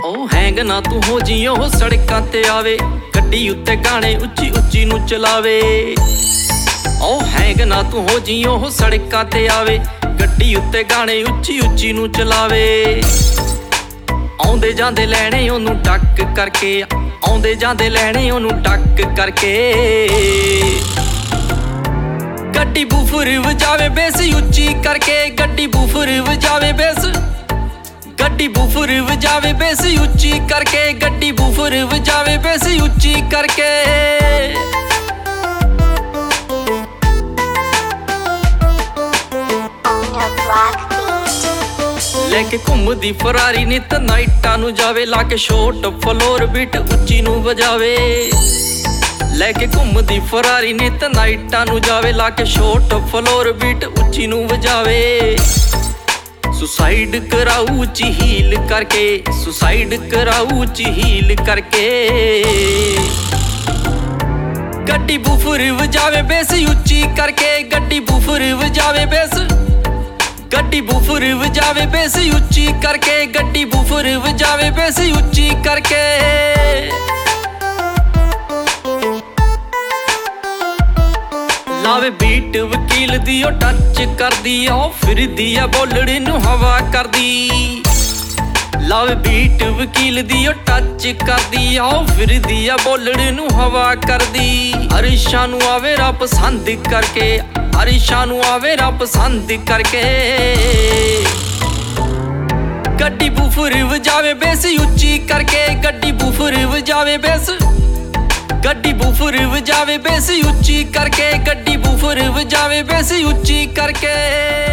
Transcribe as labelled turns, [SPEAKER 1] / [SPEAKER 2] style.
[SPEAKER 1] ओ hang ना तू हो जी ओ सड़कां ते आवे, गड्डी उत्ते गाने उच्ची उच्ची नू चलावे। ओ हैंग ना तू हो जी ओ सड़कां ते आवे, गड्डी उत्ते गाने उच्ची उच्ची नू चलावे। आउंदे जांदे लैणे ओनू टक करके, आउंदे जांदे लैणे ओनू टक करके। गड्डी बूफर वजावे बेस उच्ची करके, गड्डी बूफर वजावे बेस, गड्डी बूफर वजावे बेस उच्ची करके, गड्डी बूफर वजावे बेस उच्ची करके। लेके घूमदी फरारी नित नाइटां नू जावे, लाके शॉर्ट फ्लोर बीट उच्ची नू वजावे। लेके घूमदी फरारी नित नाइटां नू जावे, लाके शॉर्ट फ्लोर बीट उच्ची नू वजावे। सुसाइड कराऊ उच्ची हील करके, सुसाइड कराऊ उच्ची हील करके। गड्डी बूफर वजावे बेस उच्ची करके, गड्डी बूफर वजावे बेस, गड्डी बूफर वजावे बेस उच्ची करके, गड्डी बूफर वजावे बेस उच्ची करके। लावे बीट वकील दी ओ टच करदी, ओ फिरदी आ बोलड़े नू हवा करदी। लावे बीट वकील दी ओ टच करदी, ओ फिरदी आ बोलड़े नू हवा करदी। अरिशा नू आवे रा पसंद करके, अरिशा नू आवे रा पसंद करके। गड्डी बूफर वजावे बेस उच्ची करके, गड्डी बूफर वजावे बेस, गड्डी बूफर वजावे बेस उच्ची करके, गड्डी बूफर वजावे बेस उच्ची करके।